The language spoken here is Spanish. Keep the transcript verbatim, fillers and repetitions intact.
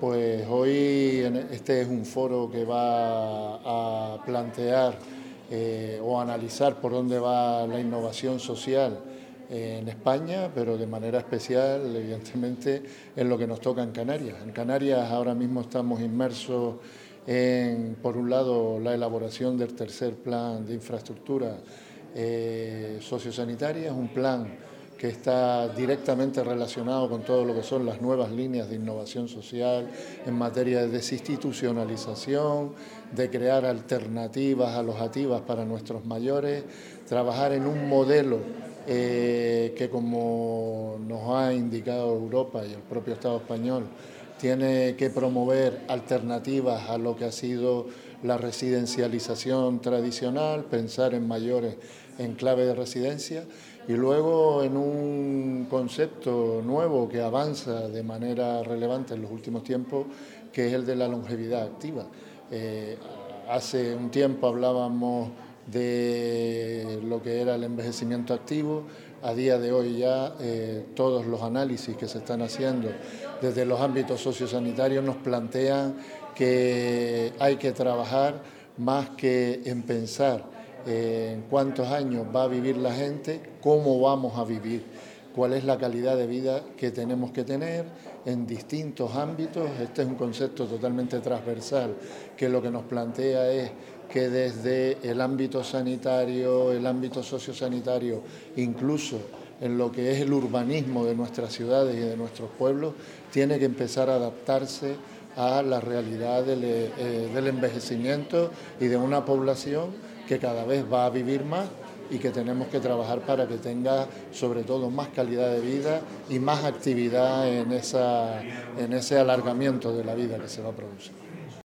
pues hoy este es un foro que va a plantear eh, o analizar por dónde va la innovación social en España, pero de manera especial, evidentemente, en lo que nos toca en Canarias. En Canarias ahora mismo estamos inmersos en, por un lado, la elaboración del tercer plan de infraestructura eh, sociosanitaria, un plan que está directamente relacionado con todo lo que son las nuevas líneas de innovación social en materia de desinstitucionalización, de crear alternativas alojativas para nuestros mayores, trabajar en un modelo eh, que, como nos ha indicado Europa y el propio Estado español, tiene que promover alternativas a lo que ha sido la residencialización tradicional, pensar en mayores en clave de residencia y luego en un concepto nuevo que avanza de manera relevante en los últimos tiempos, que es el de la longevidad activa. Eh, hace un tiempo hablábamos de lo que era el envejecimiento activo. A día de hoy ya eh, todos los análisis que se están haciendo desde los ámbitos sociosanitarios nos plantean que hay que trabajar más que en pensar eh, en cuántos años va a vivir la gente, cómo vamos a vivir, cuál es la calidad de vida que tenemos que tener en distintos ámbitos. Este es un concepto totalmente transversal que lo que nos plantea es que desde el ámbito sanitario, el ámbito sociosanitario, incluso en lo que es el urbanismo de nuestras ciudades y de nuestros pueblos, tiene que empezar a adaptarse a la realidad del, eh, del envejecimiento y de una población que cada vez va a vivir más y que tenemos que trabajar para que tenga sobre todo más calidad de vida y más actividad en, esa, en ese alargamiento de la vida que se va a producir.